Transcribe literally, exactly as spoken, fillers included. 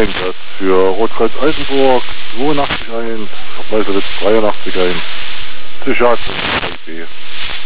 Einsatz für Rotkreuz Eisenburg zweiundachtzig eins, Weißewitz dreiundachtzig eins, Psychiater B.